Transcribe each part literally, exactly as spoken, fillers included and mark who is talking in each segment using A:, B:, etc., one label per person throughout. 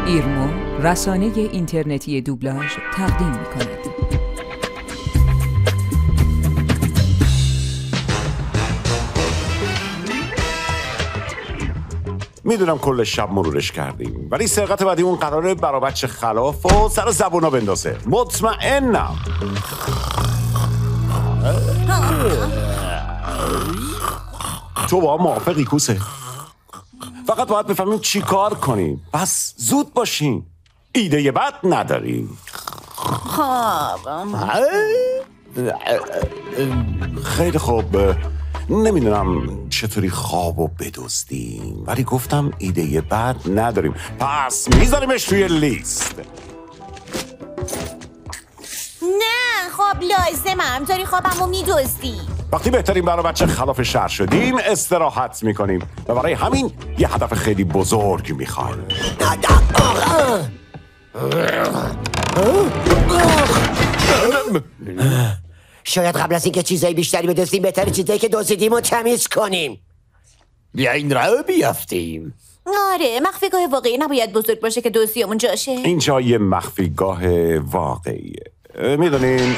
A: ایرمو رسانه اینترنتی دوبلاژ تقدیم می‌کند.
B: میدونم کل شب مرورش کردیم، ولی سرقت بعدی اون قراره برا بچه خلاف و سر زبونا بندازه. مطمئنم. تو با هم موافقی کوسه؟ فقط باید بفهمیم چی کار کنیم. بس زود باشین. ایده بد نداریم.
C: خب
B: خیلی خوب. نمیدونم چطوری خوابو بدزدیم، ولی گفتم ایده بد نداریم، پس میذاریمش توی لیست.
C: نه خواب لازمم، داری خوابمو میدزدی.
B: وقتی بهترین برای بچه خلاف شهر شدیم استراحت میکنیم و برای همین یه هدف خیلی بزرگ میخوایم.
D: شاید قبل از اینکه چیزای بیشتری بدزدیم بهتره چیزایی که دزدیدیم رو تمیز کنیم.
E: بیاین راه بیافتیم.
C: آره، مخفیگاه واقعی نباید بزرگ باشه که دزدیمون جاشه.
B: اینجا یه مخفیگاه واقعیه. میدونین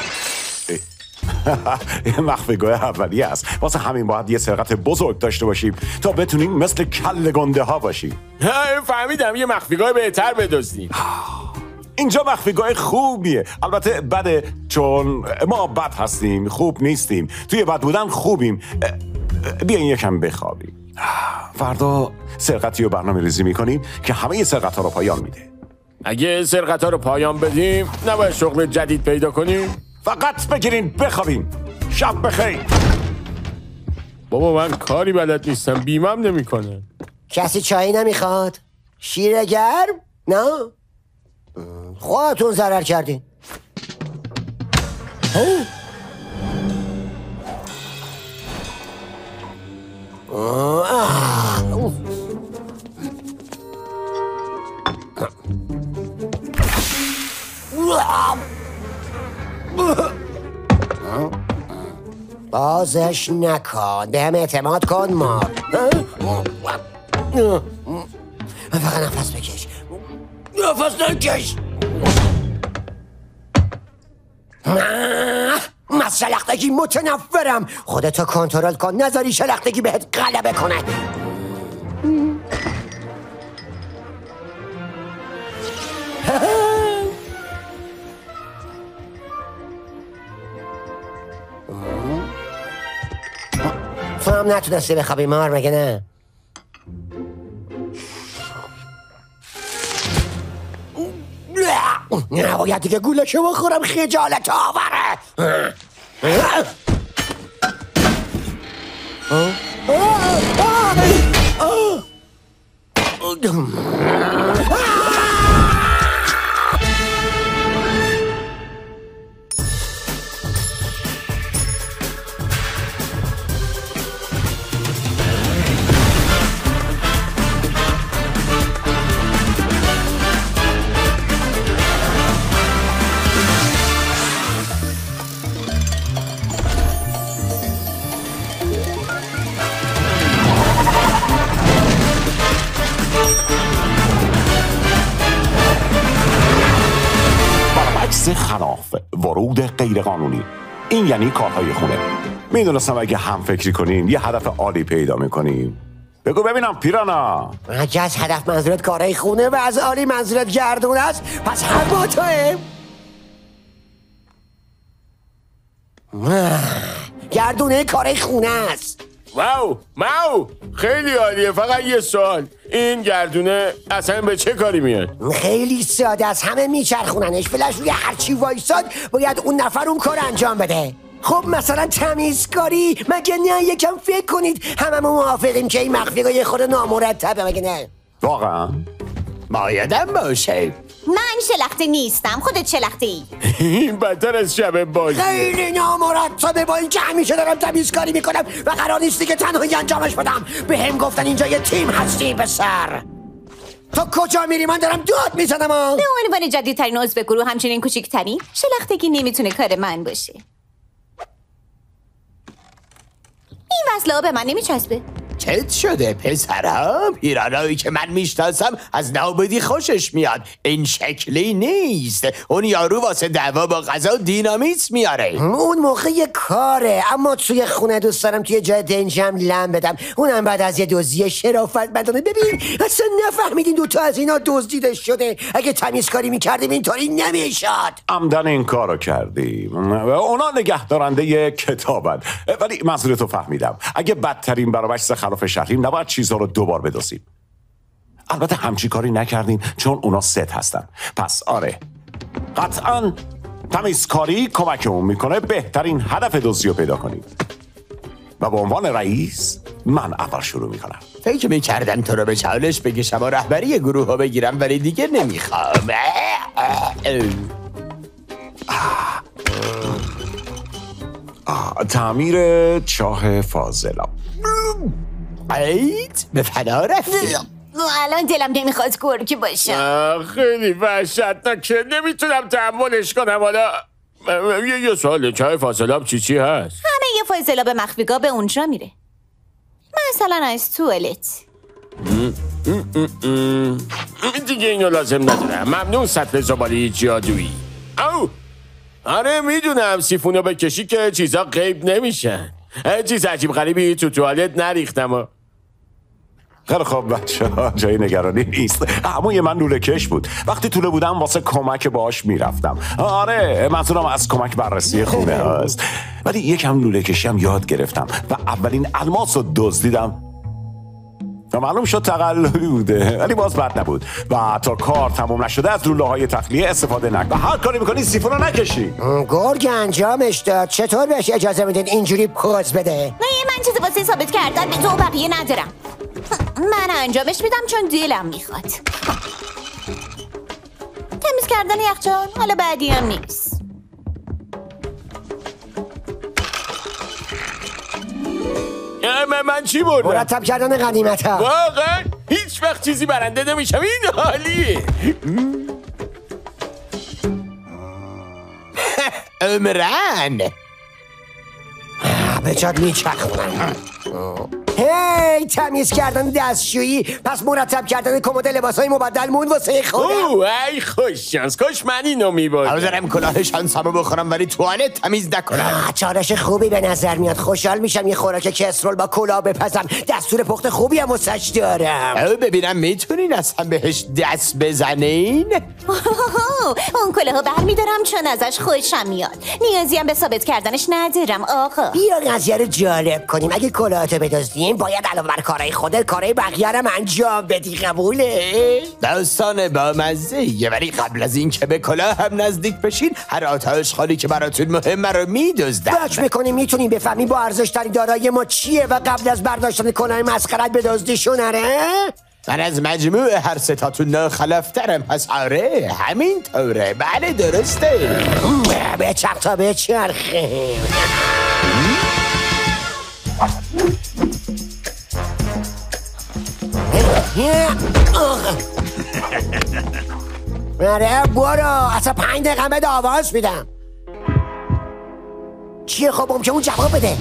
B: یه مخفیگاه اولیه است. واسه همین باید یه سرقت بزرگ داشته باشیم تا بتونیم مثل کله گنده ها باشیم.
E: فهمیدم، یه مخفیگاه بهتر بدزدیم.
B: اینجا مخفیگاه خوبیه. البته بده، چون ما بد هستیم، خوب نیستیم. توی بد بودن خوبیم. بیاین یکم بخوابیم. فردا سرقتی رو برنامه ریزی میکنیم که همه سرقت ها رو پایان میده.
E: اگه سرقت ها رو پایان بدیم نباید شغل جدید پیدا کنیم.
B: فقط بگیرین بخوابین. شب بخیر.
E: بابا من کاری بلد نیستم، بیمم نمیکنه.
D: کسی چایی نمیخواد؟ شیر گرم؟ نه؟ خودتون ضرر کردین. بازش نکن، بهم اعتماد کن. ما فقط نفس بکش، نفس نکش. من از شلختگی متنفرم. خودتو کنترل کن، نذاری شلختگی بهت غلبه کنه. تو هم نتونستی بخوابی مار، مگه نه؟ نباید دیگه گولشو بخورم، خجالت آوره.
B: خلاف ورود غیر قانونی، این یعنی کارهای خونه. میدونستم اگه هم فکری کنیم یه هدف عالی پیدا میکنیم. بگو ببینم پیرانا،
D: اگه از هدف منظورت کارهای خونه و از عالی منظورت گردون است، پس هر با توه. گردونه کارهای خونه است.
E: واو واو خیلی عالیه. فقط یه سوال، این گردونه اصلا به چه کاری میاد؟
D: خیلی ساده است، همه میچرخوننش. فلش روی هرچی وایساد باید اون نفر اون کار انجام بده. خب مثلا تمیزکاری، مگه نه؟ یکم فکر کنید. هممون موافقیم که این مخفیگاه یه خود نامرتبه، مگه نه؟
B: واقعا
E: بایدم باشه.
C: من شلخته نیستم، خودت شلخته ای.
E: این بدتر از شب بازی.
D: خیلی نامرتبه، با این که همیشه دارم تمیزکاری میکنم و قرار نیستی که تنهایی انجامش بدم. به هم گفتن اینجا یه تیم هستی به سر. تو کجا میری؟ من دارم داد میزنم.
C: به عنوان جدیدترین عضو گروه، همچنین کوچیکترین، شلختگی نمیتونه کار من باشه. این وصله ها به من نمیچسبه.
F: ساکت شده پسرم. پیرانایی که من میشناسم از نابودی خوشش میاد. این شکلی نیست. اون یارو واسه دعوا با غذا دینامیت میاره.
D: اون موقع کاره، اما توی خونه دوست دارم توی جای دنجم لم بدم، اونم بعد از یه دزدی شرافتمندانه. ببین اصلا نفهمیدین دوتا از اینا دزدیده شده. اگه تمیزکاری میکردیم اینطوری نمیشد.
B: عمدن این کارو کردیم. اونا نگهدارنده کتابن. ولی منظورتو فهمیدم. اگه بدترین برابش خلاف شهریم نباید چیزها رو دوبار بدوزیم. البته همچی کاری نکردیم چون اونا ست هستن. پس آره قطعا تمیزکاری کمکمون میکنه بهترین هدف دزدی رو پیدا کنیم. و به عنوان رئیس من اول شروع میکنم.
F: فکر میکردم تو رو به چالش بکشم و رهبری گروه ها بگیرم، ولی دیگه نمیخوام.
B: تعمیر چاه فاضلاب.
F: ایت به فنا رفتی.
C: الان دلم نمیخواد گرگی باشم.
E: خیلی وحشتناکه، نمیتونم تحملش کنم. حالا یه, یه سوال، چای فاضلاب چی چی هست؟
C: همه یه فاضلاب مخفیگاه به اونجا میره، مثلا از توالت.
E: دیگه اینو لازم ندارم. ممنون سطل زباله جادویی. او آره میدونم، سیفونو بکشی که چیزا غیب نمیشن. چیز عجیب غریبی تو توالت نریختم و...
B: خیلی خوب بچه ها، جای نگرانی نیست. عموی من لوله کش بود. وقتی طوله بودم واسه کمک باهاش میرفتم. آره منظورم از کمک بررسی خونه هست. ولی یکم لوله کشی هم یاد گرفتم و اولین الماس رو دزدیدم و معلوم شد تقلبی بوده، ولی باز بد نبود. و تا کار تموم نشده از لوله های تخلیه استفاده نکن و هر کاری میکنی سیفون رو نکشی.
D: گرگ انجامش داد. چطور بهش اجازه میدین اینجوری پوز بده؟
C: نه من چیزی واسه ثابت کردن به تو و بقیه ندارم. من انجامش میدم چون دلم میخواد. تمیز کردن یخچال حالا بعدی هم نیست.
E: من, من چی بردم؟
D: مرتب کردن غنیمت ها.
E: واقعا هیچ وقت چیزی برنده نمیشم. این حالیه.
F: عمران
D: به جاد میچرخونم. هی تمیز کردن دستشویی، پس مرتب کردن کمد لباسای مبدل مون واسه خودم.
E: اوه ای خوش شانس، کاش من اینو میبردم.
F: حاضرم کلاه شانسمو بخورم ولی توالت تمیز نکنم.
D: چالش خوبی به نظر میاد. خوشحال میشم یه خوراک کسرول با کلاه بپزم. دستور پخت خوبی هم واسش دارم.
F: او ببینم میتونین اصلا بهش دست بزنین؟
C: اون کلاهو برمیدارم چون ازش خوشم میاد. نیازی هم به ثابت کردنش ندارم آقا.
D: بیا قضیه رو جالب کنیم. اگه کلاهتو بدزدیم باید علاوه بر کارهای خودت کارهای بقیه رو انجام بدی. قبوله؟
F: داستان با مزه، ولی قبل از این که به کلاه هم نزدیک بشین هر آتش خالی که براتون مهمه رو میدزدم.
D: فکر میکنیم میتونیم بفهمیم با ارزش ترین دارایی ما چیه و قبل از برداشتن کلاه مسخرت بدزدیشون؟ آره؟
F: من از مجموع هر ستاتون ناخلفترم، پس آره همین طوره. بله درسته.
D: بچرخ تا بچرخه. آره برو، اصلا پنج دقیقه بده آواز میدم. چیه خب ممکنه اون جواب بده.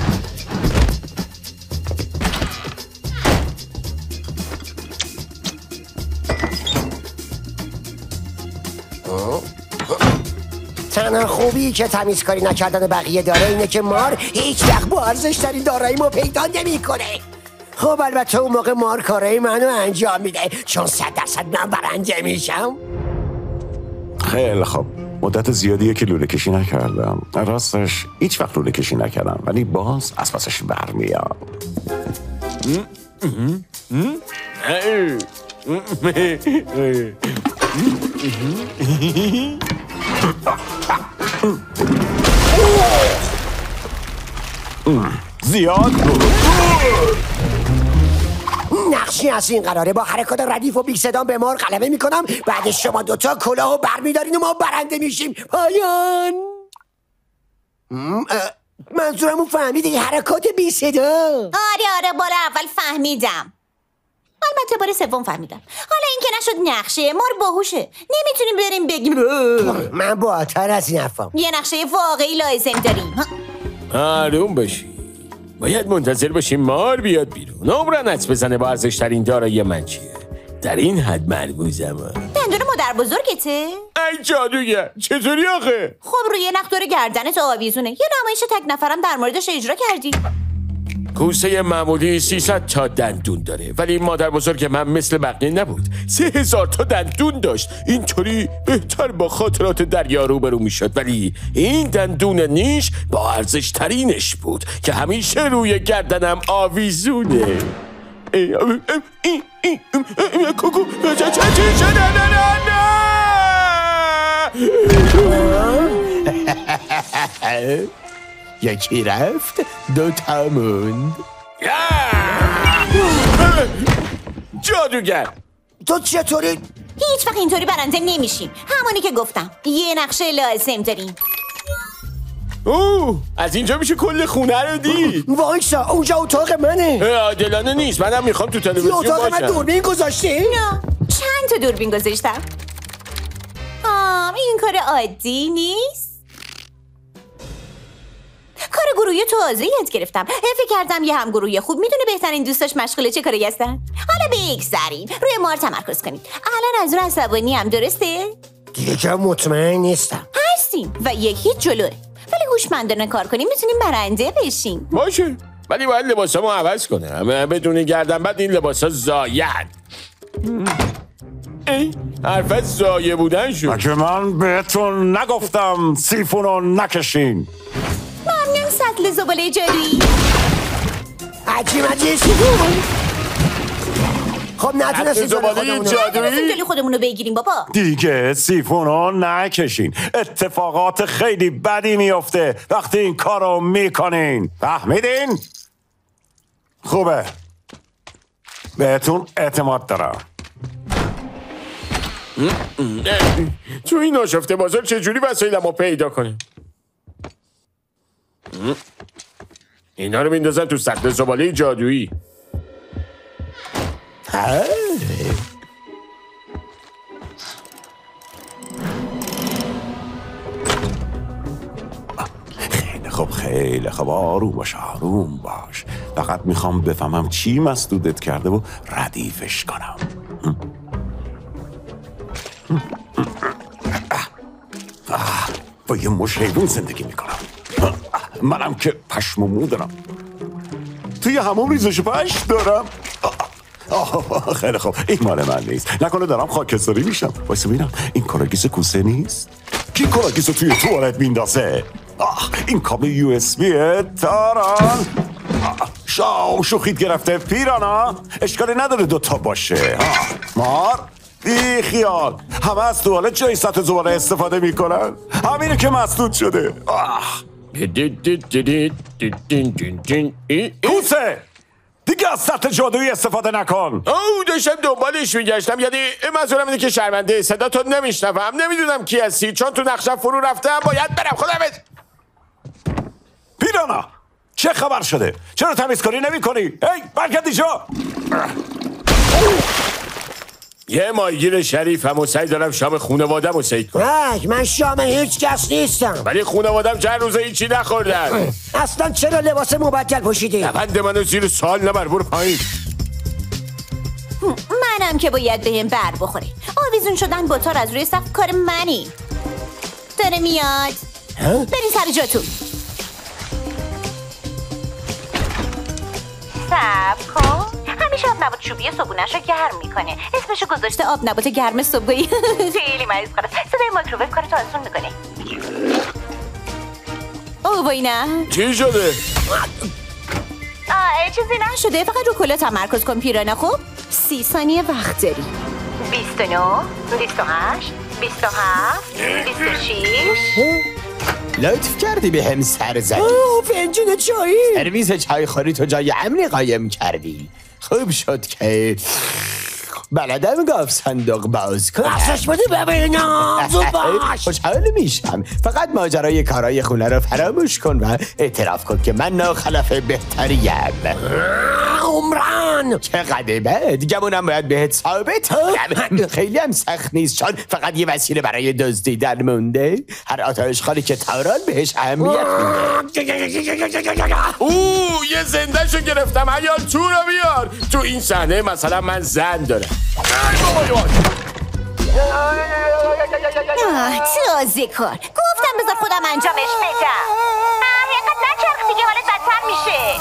D: تنها خوبی که تمیزکاری نکردن بقیه داره اینه که مار هیچ وقت با ارزش ترین داراییمو پیدا نمیکنه. خب البته اون موقع مار کارای منو انجام میده چون صد درصد من برنده میشم.
B: خیلی خب مدت زیادیه که لوله کشی نکردم. راستش هیچ وقت لوله کشی نکردم ولی باز از پسش برمیام. زیاد
D: نقشی از این قراره با حرکات ردیف و بی صدا به مار غلبه میکنم. بعد شما دوتا کلاهو برمیدارین و ما برنده میشیم. پایان. منظورمو فهمیدی؟ حرکات بی صدا.
C: آره آره بار اول فهمیدم، البته بار سوم فهمیدم. حالا این که نشد نقشه مار باهوشه، نمیتونیم بریم بگیم.
D: من بالاتر از این حرفم.
C: یه نقشه واقعی لازم داریم.
E: آروم باشی. باید منتظر باشیم مار بیاد بیرون. عمرن حدس بزنه با ارزش‌ترین دارایی من چیه. در این حد مرموزم.
C: دندون مادر بزرگته؟
E: ای جادوگر چطوری آخه؟
C: خب روی نخ دور گردنت آویزونه. یه نمایش تک نفرم در موردش اجرا کردی.
E: کوسه معمولی سیصد تا دندون داره، ولی مادر بزرگ من مثل بقیه نبود. سه هزار تا دندون داشت. اینطوری بهتر با خاطرات دریا روبرو میشد، ولی این دندون نیش با ارزش ترینش بود که همیشه روی گردنم آویزونه. کوکو چه چه چه چه نه نه نه
F: نه یکی رفت دوتا موند.
E: جادوگر
D: تو چطوری؟
C: هیچ وقت اینطوری برنده نمیشیم. همونی که گفتم یه نقشه لازم داریم.
E: اوه از اینجا میشه کل خونه رو دید.
D: وایسا اونجا اتاق منه.
E: عادلانه نیست. منم میخوام تو تلویزیون باشم.
D: اتاق من دوربین گذاشتی؟
C: نه چند تا دوربین گذاشتم. آم این کار عادی نیست. کار گروهی تو تازه یاد گرفتم. فکر کردم یه همگروهی خوب میدونه بهترین دوستاش مشغول چه کاری هستن. حالا بگذریم روی مار تمرکز کنید. الان از اون عصبانی هم درسته؟
D: دیگه که مطمئن نیستم.
C: هستیم و یکی جلوه، ولی هوشمندانه کار کنیم میتونیم برنده بشیم.
E: باشه ولی باید لباسامو عوض کنم. بدون گردن بعد این لباسا زاید. حرفت زایه بودن شد.
B: مگه من بهتون نگفتم سیفونو نکشین؟
C: ممنون سطل زباله جادویی.
D: عجیب عجیب سیفون. خب نتونستیم
E: زباله جادویی
C: جلوی خودمونو بگیریم بابا.
B: دیگه سیفونو نکشین. اتفاقات خیلی بدی میفته وقتی این کارو میکنین. فهمیدین؟ خوبه بهتون اعتماد دارم.
E: تو این آشفته بازار چجوری وسایلمو پیدا کنیم؟ اینا رو میندازن تو سطل زباله جادویی.
B: خیلی خوب خیلی خوب آروم باش آروم باش. فقط میخوام بفهمم چی مسدودت کرده و ردیفش کنم. آه، با یه مش حیوان زندگی میکنم. منم که پشم و مو دارم. توی همون ریزش پشم دارم. آه خیلی خوب این مال من نیست. نکنه دارم خاکستری میشم. وایسا ببینم این کاراگیس کوسه نیست؟ کی کاراگیس رو توی توالت میندازه؟ آه این کابل یو اس بیه تاران. شاو شوخیت گرفته پیرانا. اشکالی نداره دوتا باشه. مار بی خیال همه از توالت جای سطح زباله استفاده میکنن. همینه که مسدود شده. آه کوسه دیگه از سطح جادویی استفاده نکن.
E: او داشتم دنبالش میگشتم. یعنی منظورم اینه که شرمنده صدا تو نمیشنوم. نمیدونم کی هستی چون تو نقشم فرو رفتم. باید برم. خداحافظ.
B: پیرانا چه خبر شده؟ چرا تمیزکاری نمی کنی؟ هی برگرد اینجا.
E: یه ماهیگیر شریفم و سعی دارم شام خونوادم رو سید کنم.
D: من شام هیچ کس نیستم.
E: ولی خونوادم چند روزه هیچی نخوردن.
D: اصلا چرا لباس مبدل پوشیدی؟
E: نبند منو زیر سوال نبر. برو پایین.
C: منم که باید بهم بر بخوره. آویزون شدن با تار از روی سقف کار منی. داره میاد. برین سر جاتون. صبر کن. همیشه آب نبات چوبی صبحونه‌شو گرم میکنه. اسمشو گذاشته آب نبات گرم صبحی. خیلی مریض خلاص. صدای مایکروویو کارتو آسون میکنه. اوه وای نه.
E: چی شده؟
C: آه چیزی نشده. فقط رو کلا تمرکز کن پیرانا. خوب سی ثانیه وقت داری. بیست و نه بیست و هشت بیست و هفت بیست و شش.
F: لطف کردی به هم سر زدی.
D: اوه فنجون چایی.
F: سرویس چای خوری تو جای امنی قایم کردی. خوب شد که بلدم گفت صندوق باز کنم.
D: بخشش بده ببینم. زود باش.
F: خوشحال میشم. فقط ماجرای کارای خونه رو فراموش کن و اعتراف کن که من ناخلف بهتریم.
D: عمران جان.
F: چقدره دیگه اونم باید بهت ثابت کنم. خیلی هم سخت نیست چون فقط یه وسیله برای دزدیدن مونده. هر آتشخالی که تاران بهش اهمیت میده.
E: اوه یه زنده شو گرفتم. عیال تو رو بیار. تو این صحنه مثلا من زن دارم.
C: تازه کار گفتم بذار خودم انجامش بدم. اینقدر نچرخ دیگه حالت بدتر میشه.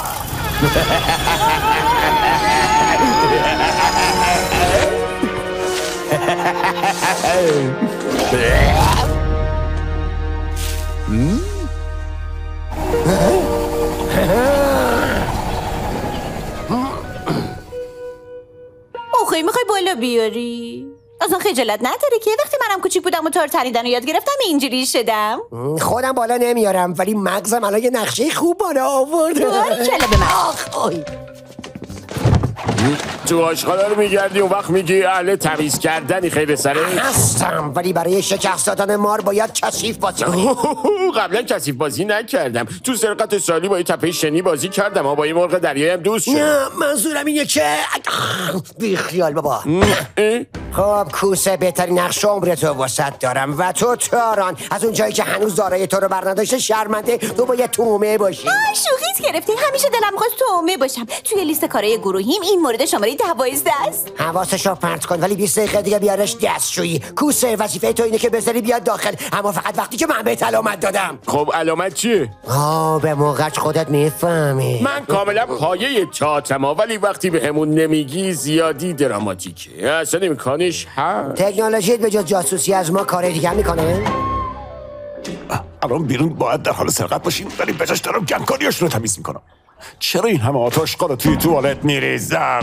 C: اوخی میخوای بالا بیاری؟ اصلا خجالت نداره که وقتی منم کوچیک بودم و تار تریدن رو یاد گرفتم اینجوری شدم.
D: خودم بالا نمیارم ولی مغزم الان یه نقشه خوب بالا آورد.
C: باری کلا به من.
E: تو آشغالا رو میگردی اون وقت میگی اهل تمیز کردنی خیر سره؟
D: هستم ولی برای شکست دادن مار باید کثیف بازی کنی.
E: قبلا کثیف بازی نکردم. تو سرقت سالی با یه تپه شنی بازی کردم و با یه مرغ دریایی هم دوست شدم.
D: نه منظورم اینه که بی خیال بابا. خب کوسه بهترین نقش عمرتو وسط دارم و تو تاران از اون جایی که هنوز دارای تو رو برنداشته شرمنده تو باید تومه باشی.
C: آه شوخیت گرفتی. همیشه دلم خواست تومه باشم. توی لیست کارهای گروهیم این مورد شماره دوازده است.
D: حواسشو پرت کن ولی بیست دقیقه دیگه بیارش دستشویی. کوسه وظیفه تو اینه که بذاری بیاد داخل اما فقط وقتی که من بهت علامت دادم.
E: خب علامت چیه؟
D: آه به موقعش خودت میفهمی.
E: من کاملا پایه چاتم ولی وقتی به همون نمیگی زیادی دراماتیکه. اصلا امکانش هست.
D: تکنولوژی به جز جاسوسی از ما کار دیگه میکنه؟
B: الان بیرون باید در حال سرقت باشیم ولی بجاش دارم گندکاریاشون رو تمیز میکنم. چرا این همه آتشقال رو توی توالت میریزم؟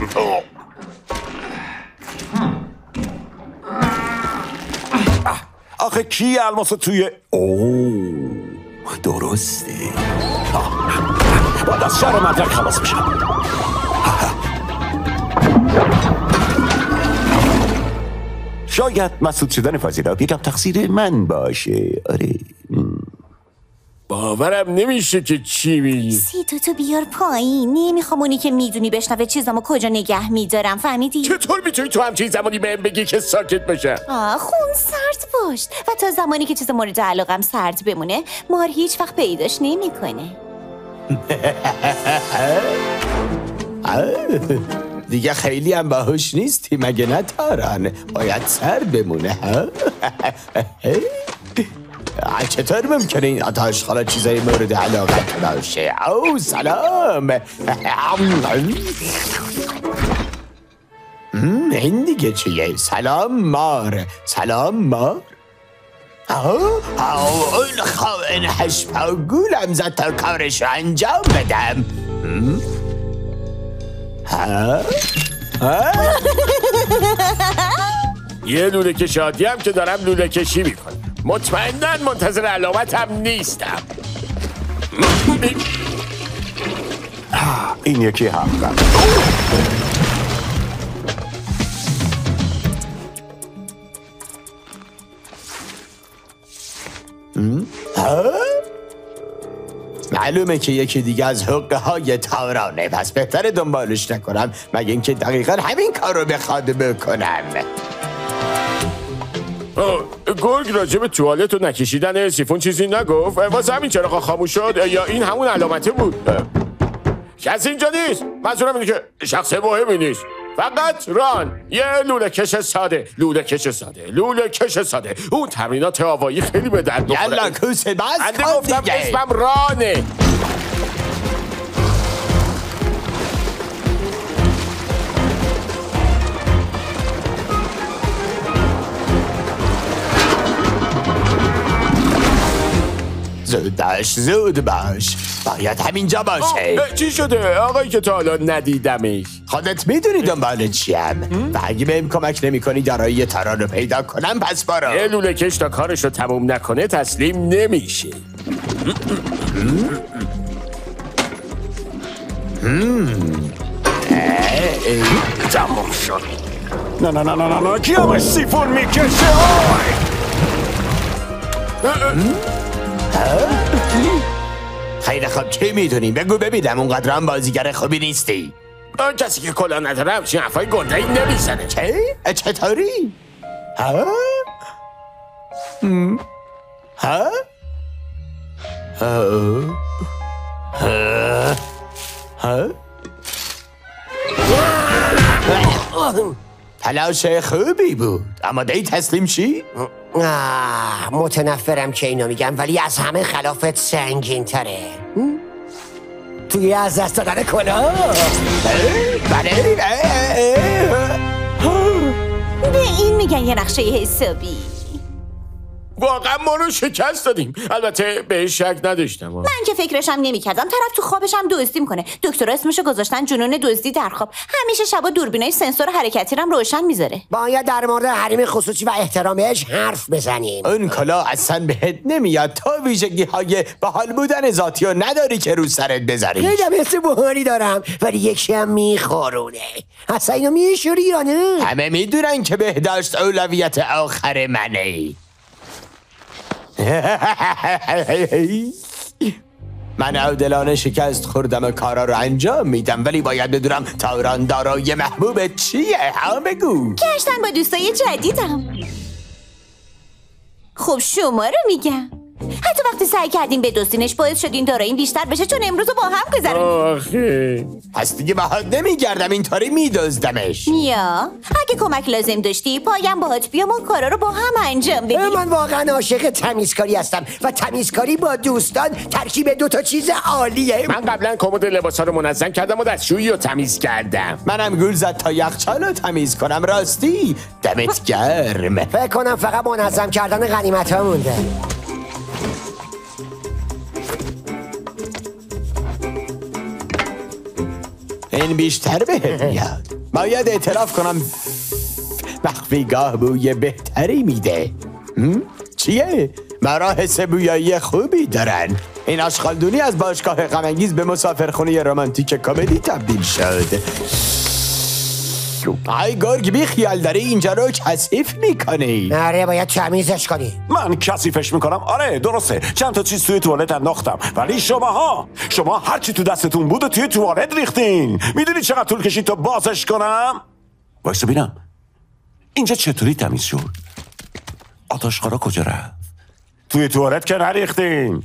B: آخه کی الماس توی اوه درسته. باید از شهر مدرک خلاص بشم. شاید مسعود شدن فضیلت یکم تقصیر من باشه. آره
E: باورم نمیشه که چی میگی.
C: سی تو تو بیار پایین. نمیخوام اونی که میدونی بشنوه چیزامو کجا نگه میدارم. فهمیدی؟
E: چطور میتونی تو همچین زمانی بهم بگی که ساکت باشم؟
C: آه خون سرد باش و تا زمانی که چیز مورد علاقم سرد بمونه مار هیچ وقت پیداش نمیکنه.
F: دیگه خیلی هم باهوش نیستی مگه نه تاران؟ باید سرد بمونه ها؟ چطور ممکنه این آتشخالا چیزای مورد علاقت باشه؟ او سلام. این دیگه چیه؟ سلام مار. سلام مار. او اون خائن هشپا گولم زد تا کارش رو انجام بدم. ها؟ ها؟
E: یه لوله کشادی هم که دارم لوله کشی میکنم. مطمئناً منتظر علامتم نیستم.
B: این یکی حقا.
F: معلومه که یکی دیگه از حقه های تارانه پس بهتره دنبالش نکنم مگه اینکه دقیقا همین کار رو بخواد بکنم.
E: گرگ راجع به توالت و نکشیدن سیفون چیزی نگفت؟ واسه همین چراغ خاموش شد یا این همون علامته بود؟ کسی اینجا نیست. منظورم اینه که شخص مهمی نیست. فقط ران یه لوله کش ساده. لوله کش ساده لوله کش ساده. اون تمرینات هوایی خیلی به درد می‌خوره.
F: یالا کوسه بس
E: من گفتم اسمم رانه.
F: زود باش زود باش باید همینجا باشه.
E: چی شده آقایی که تا حالا ندیدمش؟
F: خودت میدونی دنبال چیم و اگه بهم کمک نمی کنی دارایی تاران رو پیدا کنم پس برو.
E: یه لوله کش تا کارش رو تموم نکنه تسلیم نمیشه.
B: تموم شد. نه نه نه نه نه کی همش سیفون میکشه؟
F: خیلی خوب چی میدونی؟ بگو ببینم اونقدر هم بازیگر خوبی نیستی.
E: آن کسی که کلا نداره همچین حرفای گنده ای نمیزنه.
F: چه؟ چطوری؟ ها؟ هم؟ ها؟ ها؟ ها؟ ها؟ تلاش خوبی بود. آماده ای تسلیم شی؟
D: آه، متنفرم که اینو میگم ولی از همه خلافت سنگین تره. توی از دست دادن کلاه.
F: بله.
C: به این میگن یه نقشه حسابی.
E: واقعا ما رو شکست دادیم. البته بهش شک نداشتم.
C: من که فکرشم نمی‌کردم طرف تو خوابش هم دزدی میکنه. دکترها اسمشو گذاشتن جنون دزدی در خواب. همیشه شبا دوربینای سنسور حرکتی رو هم روشن میذاره.
D: باید در مورد حریم خصوصی و احترامش حرف بزنیم.
F: اون کلا اصلا بهت نمیاد. تا ویژگی های بحال بودن ذاتی رو نداری که رو سرت بذاری.
D: خیلی حس بحالی دارم ولی یکی هم میخورونه. اصلا اینو میشوری یا نه؟
F: همه میدونن که بهداشت اولویت آخر منه. من عادلانه شکست خوردم و کارا رو انجام میدم ولی باید بدونم تاران دارای محبوب چیه؟ ها بگو.
C: گشتن با دوستای جدیدم. خب شما رو میگم. حتی وقتی سعی کردیم بدزدینش باعث شد این داراییم بیشتر بشه چون امروز رو با هم گذرونیم.
E: آخه
F: پس دیگه باهات نمیگردم اینطوری میدزدمش.
C: یا اگه کمک لازم داشتی پایم باهات بیام و کارا رو با هم انجام بدیم.
D: من واقعا عاشق تمیزکاری هستم و تمیزکاری با دوستان ترکیب دو تا چیز عالیه.
E: من قبلا کمد لباسا رو منظم کردم و دستشویی رو تمیز کردم.
F: منم گول زد تا یخچال رو تمیز کنم. راستی دمت گرم.
D: فکر کنم فقط منظم کردن غنیمت ها مونده.
F: این بیشتر بهت میاد. باید اعتراف کنم مخفیگاه بوی بهتری میده. چیه؟ مراحس بویایی خوبی دارن. این آشغالدونی از باشگاه غم‌انگیز به مسافرخونه رمانتیک کمدی تبدیل شد. ای گرگ بی خیال داری اینجا رو کثیف میکنی.
D: آره باید تمیزش کنی.
B: من کثیفش میکنم. آره درسته چند تا چیز توی توالت انداختم ولی شماها شما هر چی تو دستتون بود و توی توالت ریختین. میدونی چقدر طول کشید تا بازش کنم؟ وایسا ببینم اینجا چطوری تمیز شد؟ آتشخارا کجا رفت؟ توی توالت که نریختین.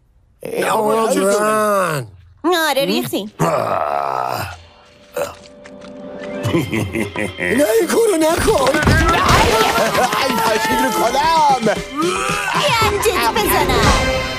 C: آره ریختیم.
D: نه این کارو نکن.
F: ای پاشید رو کنم.
C: گنجت بزنم.